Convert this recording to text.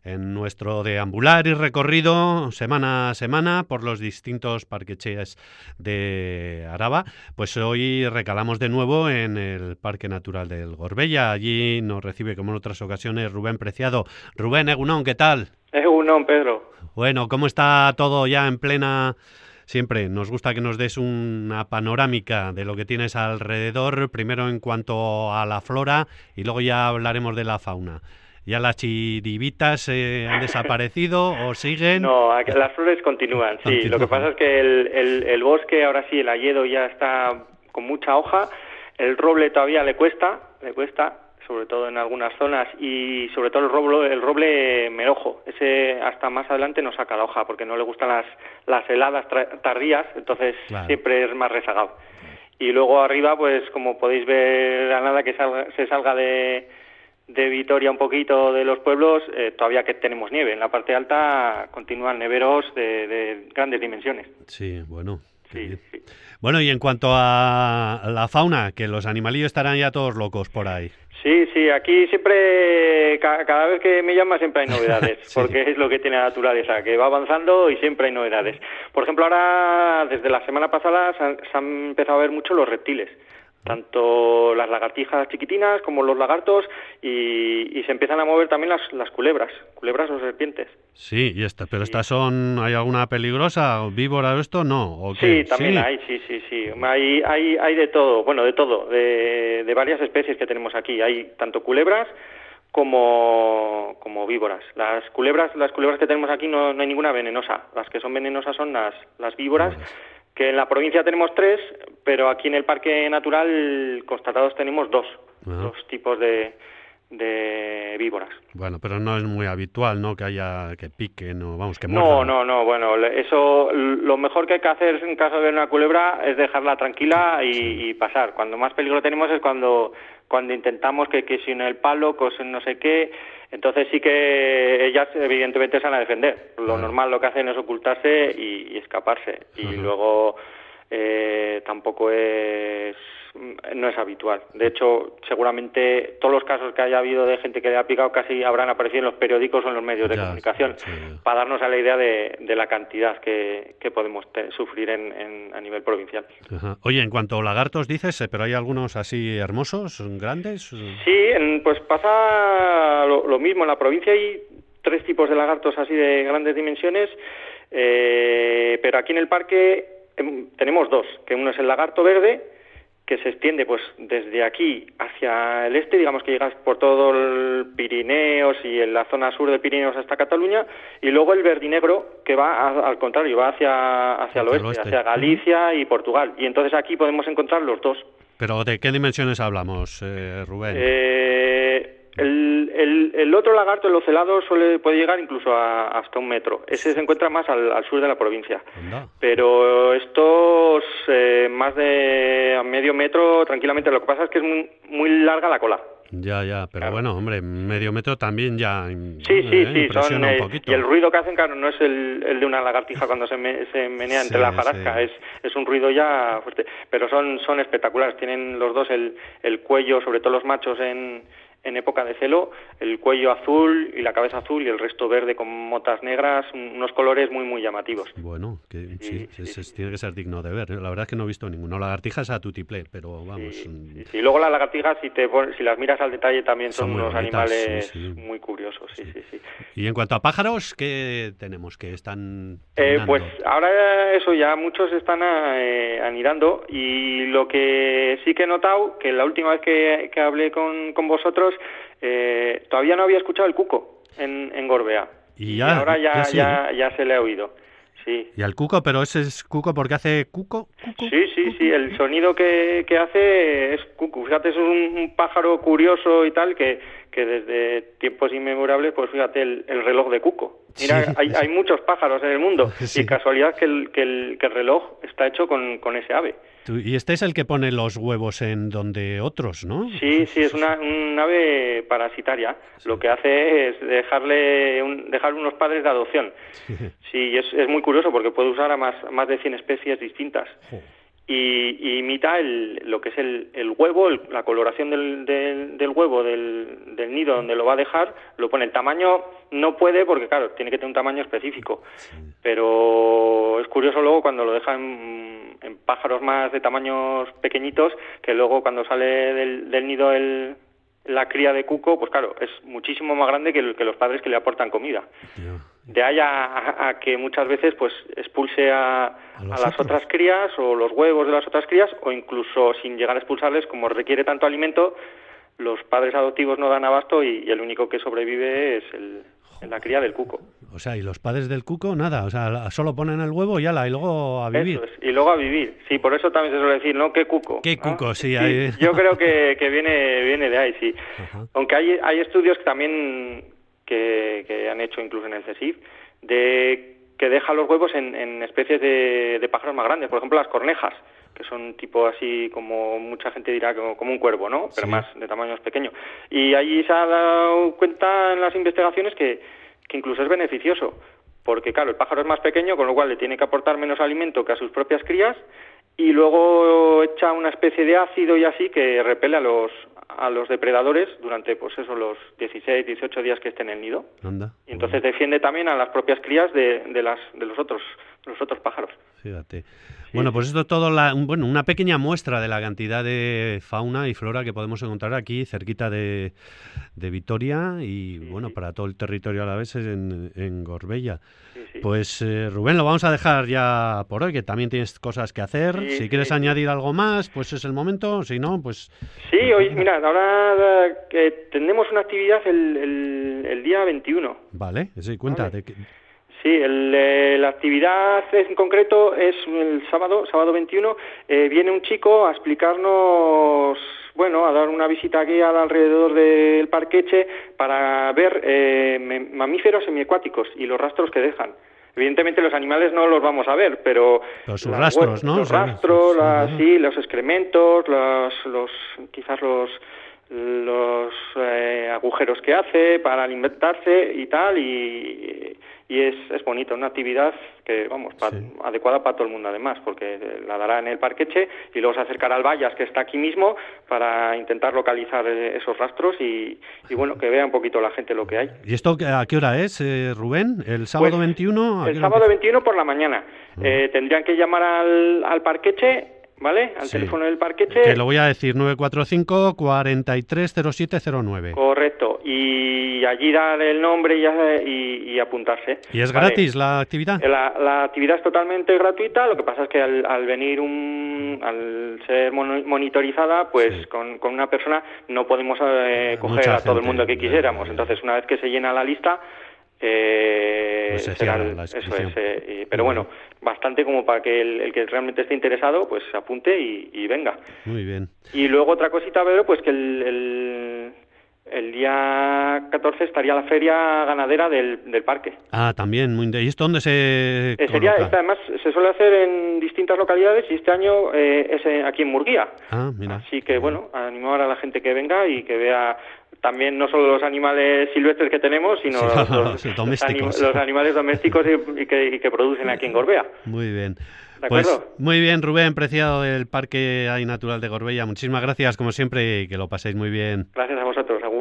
en nuestro deambular y recorrido semana a semana por los distintos parqueches de Araba. Pues hoy recalamos de nuevo en el Parque Natural del Gorbella. Allí nos recibe, como en otras ocasiones, Rubén Preciado. Rubén, Egunon, ¿qué tal? Egunon, Pedro. Bueno, ¿cómo está todo ya en plena...? Siempre nos gusta que nos des una panorámica de lo que tienes alrededor, primero en cuanto a la flora y luego ya hablaremos de la fauna. ¿Ya las chiribitas han desaparecido o siguen? No, las flores continúan, sí. Lo que pasa es que el bosque, ahora sí, el hayedo ya está con mucha hoja, el roble todavía le cuesta, sobre todo en algunas zonas, y sobre todo el roble merojo, ese hasta más adelante no saca la hoja porque no le gustan las heladas tardías, entonces claro, siempre es más rezagado. Y luego arriba, pues como podéis ver, a nada que se salga de Vitoria un poquito de los pueblos, todavía que tenemos nieve. En la parte alta continúan neveros de grandes dimensiones. Sí, bueno. Sí. Bueno, y en cuanto a la fauna, que los animalillos estarán ya todos locos por ahí. Sí, aquí siempre, cada vez que me llama siempre hay novedades, sí, porque es lo que tiene la naturaleza, que va avanzando y siempre hay novedades. Por ejemplo, ahora, desde la semana pasada, se han empezado a ver mucho los reptiles, tanto las lagartijas chiquitinas como los lagartos, y se empiezan a mover también las culebras o serpientes. Sí, pero estas son, ¿hay alguna peligrosa, víbora o esto? No, ¿o qué? Sí, también hay, sí. Hay de todo, de varias especies que tenemos aquí. Hay tanto culebras como víboras. Las culebras que tenemos aquí no hay ninguna venenosa. Las que son venenosas son las víboras, que en la provincia tenemos 3, pero aquí en el Parque Natural constatados tenemos 2 tipos de víboras. Bueno, pero no es muy habitual, ¿no?, que piquen o que muerdan. No, bueno, eso, lo mejor que hay que hacer en caso de ver una culebra es dejarla tranquila y pasar. Cuando más peligro tenemos es cuando intentamos que si en el palo, cosen no sé qué, entonces sí que ellas evidentemente se van a defender. Lo normal lo que hacen es ocultarse y escaparse. Y luego tampoco no es habitual. De hecho, seguramente todos los casos que haya habido de gente que le ha picado casi habrán aparecido en los periódicos o en los medios de comunicación, para darnos a la idea de la cantidad que podemos sufrir a nivel provincial. Ajá. Oye, en cuanto a lagartos dices, pero hay algunos así hermosos, grandes. Sí, pues pasa lo mismo. En la provincia hay 3 tipos de lagartos así de grandes dimensiones, pero aquí en el parque tenemos 2, que uno es el lagarto verde, que se extiende pues desde aquí hacia el este, digamos que llegas por todo el Pirineos y en la zona sur del Pirineos hasta Cataluña, y luego el verdinegro, que va al contrario, va hacia el oeste, hacia Galicia y Portugal, y entonces aquí podemos encontrar los 2. ¿Pero de qué dimensiones hablamos, Rubén? El otro lagarto, el ocelado, puede llegar incluso hasta 1 metro. Ese se encuentra más al sur de la provincia. Anda. Pero estos más de medio metro tranquilamente. Lo que pasa es que es muy larga la cola. Ya, pero claro. Bueno, hombre, medio metro también ya sí, impresiona un poquito. Y el ruido que hacen, claro, no es el de una lagartija cuando se menea entre la jarasca, es un ruido ya fuerte. Pero son espectaculares, tienen los dos el cuello, sobre todo los machos en época de celo, el cuello azul y la cabeza azul y el resto verde con motas negras, unos colores muy, muy llamativos. Bueno, tiene que ser digno de ver. La verdad es que no he visto ninguno. Lagartijas a tutiplé, pero vamos. Sí. Luego las lagartijas, si las miras al detalle, también son unos bonitas, animales muy curiosos. Sí. Y en cuanto a pájaros, ¿qué tenemos que están pues ahora eso, ya muchos están anidando, y lo que sí que he notado, que la última vez que hablé con vosotros, todavía no había escuchado el cuco en Gorbea, y ahora ya se le ha oído. Sí. ¿Y al cuco? ¿Pero ese es cuco porque hace cuco? Sí, el sonido que hace es cuco. Fíjate, es un pájaro curioso y tal, que desde tiempos inmemorables, pues fíjate, el reloj de cuco. Mira, hay muchos pájaros en el mundo, y casualidad que el reloj está hecho con ese ave. Y este es el que pone los huevos en donde otros, ¿no? Sí, es un ave parasitaria. Lo que hace es dejar unos padres de adopción. Sí, es muy curioso porque puede usar a más de 100 especies distintas. y imita lo que es el huevo, la coloración del huevo, del nido donde lo va a dejar, lo pone. El tamaño no puede porque, claro, tiene que tener un tamaño específico, pero es curioso luego cuando lo dejan en pájaros más de tamaños pequeñitos, que luego cuando sale del nido la cría de cuco, pues claro, es muchísimo más grande que los padres que le aportan comida. De ahí a que muchas veces pues expulse a las otras crías o los huevos de las otras crías, o incluso sin llegar a expulsarles, como requiere tanto alimento, los padres adoptivos no dan abasto y el único que sobrevive es la cría del cuco. O sea, y los padres del cuco, nada, o sea, solo ponen el huevo y ala, y luego a vivir. Eso es, y luego a vivir. Sí, por eso también se suele decir, ¿no? ¿Qué cuco? ¿Qué cuco? ¿no? Sí, sí, yo creo que viene de ahí, sí. Ajá. Aunque hay estudios que también que han hecho incluso en el CSIC, que deja los huevos en especies de pájaros más grandes, por ejemplo las cornejas, que son tipo así como mucha gente dirá como un cuervo, ¿no? Pero más de tamaño más pequeño. Y allí se ha dado cuenta en las investigaciones que incluso es beneficioso, porque claro, el pájaro es más pequeño, con lo cual le tiene que aportar menos alimento que a sus propias crías, y luego echa una especie de ácido y así que repele a los depredadores durante pues eso, los 16, 18 días que esté en el nido. Anda, y entonces defiende también a las propias crías de los otros pájaros. Fíjate. Bueno, pues esto es todo una pequeña muestra de la cantidad de fauna y flora que podemos encontrar aquí cerquita de Vitoria y bueno, para todo el territorio alavés en Gorbella. Sí. Pues Rubén, lo vamos a dejar ya por hoy, que también tienes cosas que hacer. Si quieres añadir algo más, pues es el momento. Si no, pues... Sí, hoy, mira, ahora que tenemos una actividad el día 21. Vale, sí, cuéntate. Vale. Sí, la actividad en concreto es el sábado 21, viene un chico a explicarnos, bueno, a dar una visita guiada alrededor del Parque Etxe para ver mamíferos semiacuáticos y los rastros que dejan. Evidentemente los animales no los vamos a ver, pero sus rastros, ¿no? Los rastros, sí, los excrementos, quizás los agujeros que hace para alimentarse y tal, y es bonito, una actividad que, vamos, adecuada para todo el mundo además, porque la dará en el Parque Etxe y luego se acercará al Vallas, que está aquí mismo, para intentar localizar esos rastros y bueno, que vea un poquito la gente lo que hay. ¿Y esto a qué hora es, Rubén? ¿El sábado 21? El sábado 21 por la mañana. Tendrían que llamar al Parque Etxe, ¿vale? Al teléfono del Parque Etxe. Que lo voy a decir, 945 430709. Correcto. Y allí dar el nombre y apuntarse. ¿Y es gratis la actividad? La actividad es totalmente gratuita, lo que pasa es que al venir al ser monitorizada, pues con una persona no podemos coger a todo el mundo que quisiéramos. Entonces, una vez que se llena la lista... pues se cierra la inscripción. Pero bueno, bastante como para que el que realmente esté interesado pues se apunte y venga. Muy bien. Y luego otra cosita, Pedro, pues que el día 14 estaría la feria ganadera del parque. Ah, también. ¿Y esto dónde se coloca? Además se suele hacer en distintas localidades y este año es aquí en Murguía. Ah, mira. Así que bueno, animar a la gente que venga y que vea también no solo los animales silvestres que tenemos, sino los animales domésticos y que producen aquí en Gorbea. Muy bien. ¿De acuerdo? Pues muy bien, Rubén, preciado del Parque Natural de Gorbella. Muchísimas gracias, como siempre, y que lo paséis muy bien. Gracias a vosotros.